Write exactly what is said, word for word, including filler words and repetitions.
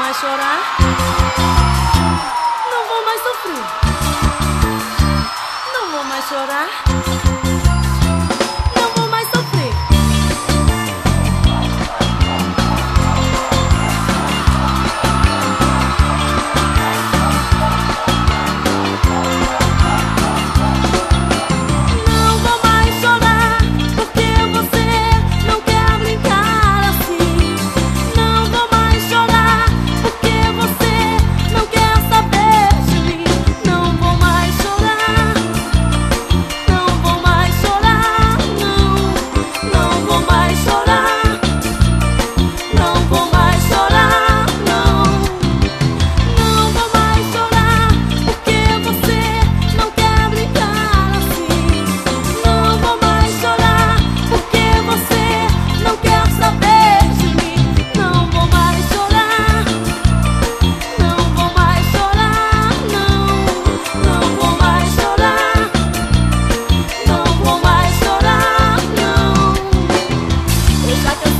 mais chorar, não vou mais sofrer, não vou mais chorar, não vou mais sofrer. Não vou mais chorar, porque você não quer brincar assim. Não vou mais chorar, porque você não quer saber de mim. Não vou mais chorar, não vou mais chorar, não, não vou mais chorar, não vou mais chorar, não, não vou mais chorar, porque você não quer brincar assim. Não vou mais chorar, porque você não quer saber de mim. Não vou mais chorar, não vou mais chorar, não, não vou mais chorar, não vou mais chorar, não. Eu já cansei